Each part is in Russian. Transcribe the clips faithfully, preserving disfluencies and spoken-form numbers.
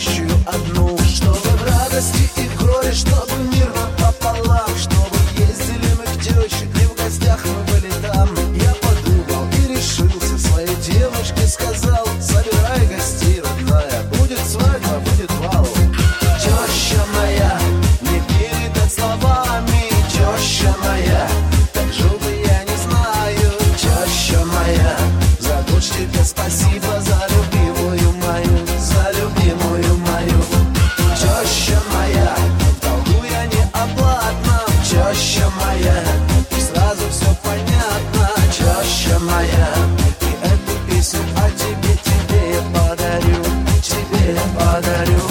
любящую одну. Чтобы в радости и в горе, чтобы мирно пополам, чтобы ездили мы к тёще, и в гостях мы были там. Я подумал и решился, своей девушке сказал: собирай гостей, родная, будет свадьба, будет бал. Теща моя, не передать словами, теща моя, как жил бы я не знаю. Теща моя, за дочь тебе спасибо, за любимую мою, за любимую мою. Теща моя, в долгу я не обладна. Теща моя, и сразу все понятно. Теща моя, и эту песню о тебе, тебе я подарю, тебе я подарю.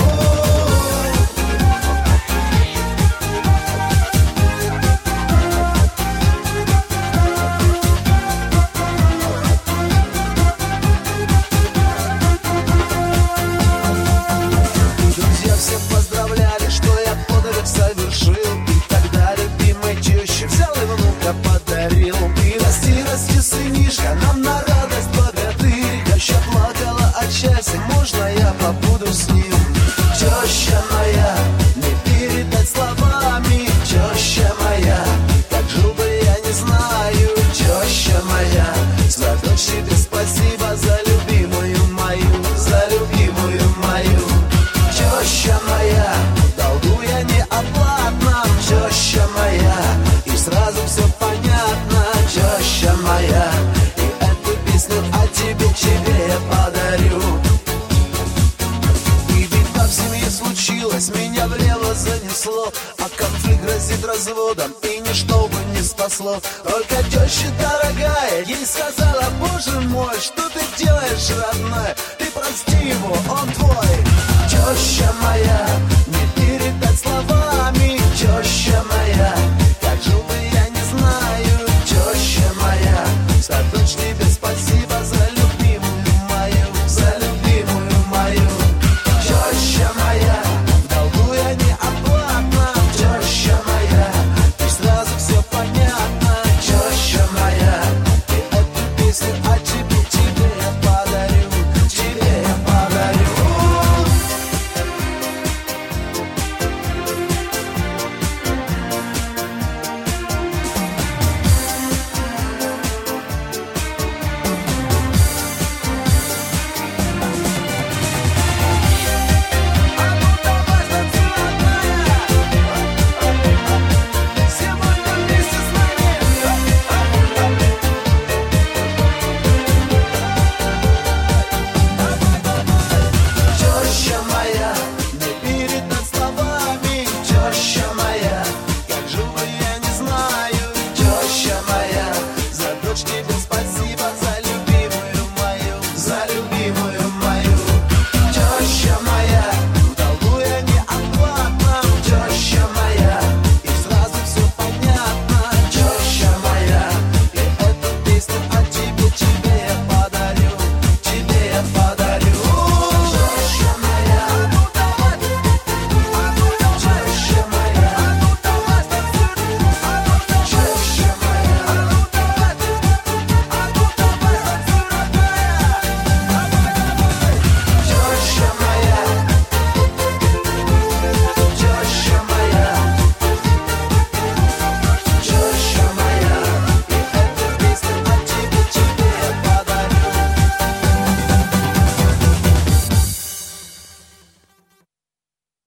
Друзья все поздравляли, что я подвиг совершил. И тогда любимой теще взял и внука подарил. И расти, расти, сынишка, нам на радость богатырь. Теща плакала от счастья, можно я побуду с ним? Теща моя, не передать словами. Теща моя, как жил бы я не знаю. Теща моя, за дочь тебе спасибо, за любимую мою, за любимую мою. Теща моя, в долгу я не обладна. Теща моя, и сразу все понятно. Теща моя, и эту песню о тебе, тебе я подарю. И беда в семье случилась, меня влево занесло, а конфликт грозит разводом, и ничто бы не спасло. Только теща дорогая ей сказала: боже мой, что ты делаешь, родная? Ты прости его, он твой. Теща